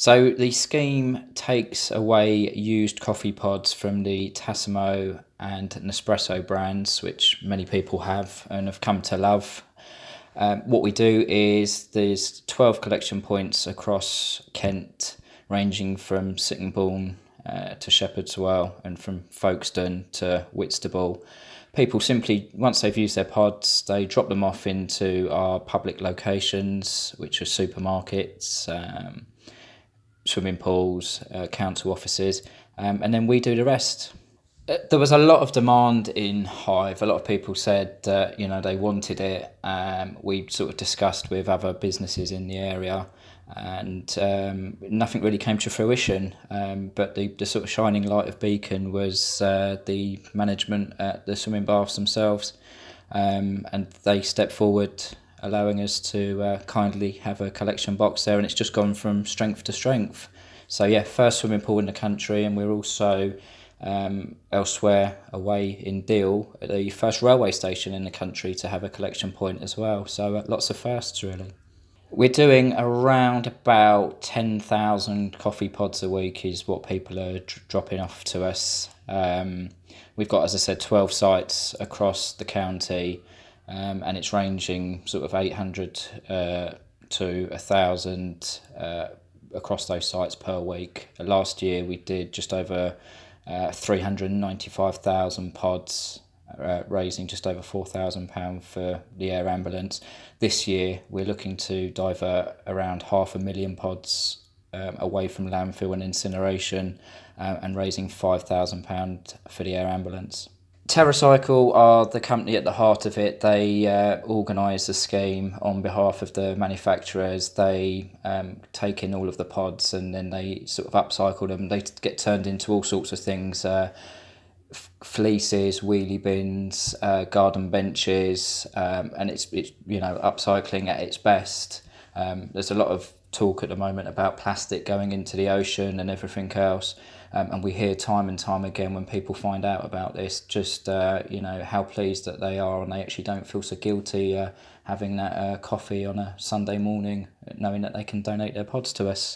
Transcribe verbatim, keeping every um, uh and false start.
So the scheme takes away used coffee pods from the Tassimo and Nespresso brands, which many people have and have come to love. Um, what we do is there's twelve collection points across Kent, ranging from Sittingbourne uh, to Shepherd's Well and from Folkestone to Whitstable. People simply, once they've used their pods, they drop them off into our public locations, which are supermarkets, um, swimming pools, uh, council offices, um, and then we do the rest. Uh, There was a lot of demand in Hive. A lot of people said that you know they wanted it. Um, we sort of discussed with other businesses in the area, and um, nothing really came to fruition. Um, but the, the sort of shining light of Beacon was uh, the management at the swimming baths themselves, um, and they stepped forward, allowing us to uh, kindly have a collection box there, and it's just gone from strength to strength. So yeah, first swimming pool in the country, and we're also um, elsewhere away in Deal, at the first railway station in the country to have a collection point as well. So uh, lots of firsts really. We're doing around about ten thousand coffee pods a week is what people are dr- dropping off to us. Um, we've got, as I said, twelve sites across the county, um, and it's ranging sort of eight hundred uh, to one thousand uh, across those sites per week. Last year we did just over uh, three hundred ninety-five thousand pods, uh, raising just over four thousand pounds for the air ambulance. This year we're looking to divert around half a million pods um, away from landfill and incineration, uh, and raising five thousand pounds for the air ambulance. TerraCycle are the company at the heart of it. They uh, organise the scheme on behalf of the manufacturers. They um, take in all of the pods and then they sort of upcycle them. They get turned into all sorts of things. Uh, fleeces, wheelie bins, uh, garden benches, um, and it's it's you know upcycling at its best. Um, there's a lot of talk at the moment about plastic going into the ocean and everything else, um, and we hear time and time again when people find out about this, just uh, you know how pleased that they are, and they actually don't feel so guilty uh, having that uh, coffee on a Sunday morning, knowing that they can donate their pods to us.